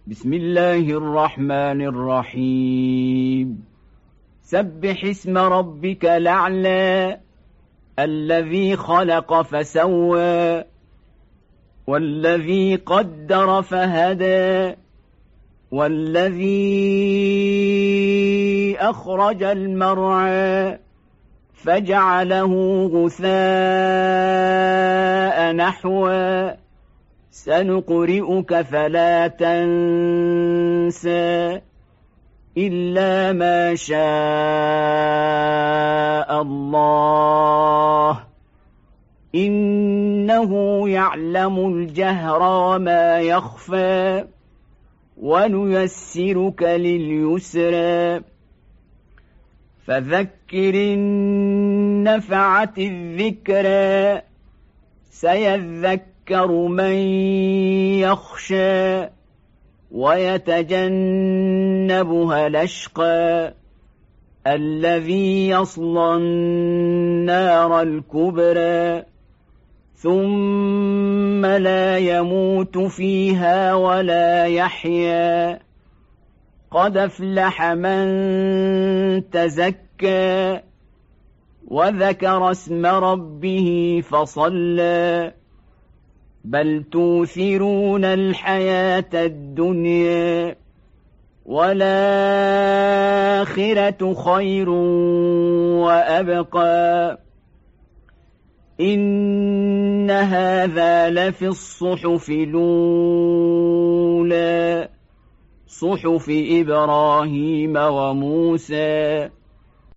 بسم الله الرحمن الرحيم سبح اسم ربك الأعلى الذي خلق فسوى والذي قدر فهدى والذي أخرج المرعى فجعله غثاء نحوا سنقرئك فلا تنسى إلا ما شاء الله إنه يعلم الجهر وما يخفى ونيسرك لليسرى فذكر إن نفعت الذكرى سيذكر من يخشى ويتجنبها الأشقى الذي يصلى النار الكبرى ثم لا يموت فيها ولا يحيا قد أفلح من تزكى وذكر اسم ربه فصلى بل توثرون الحياة الدنيا والآخرة خير وأبقى إن هذا لفي الصحف الأولى صحف إبراهيم وموسى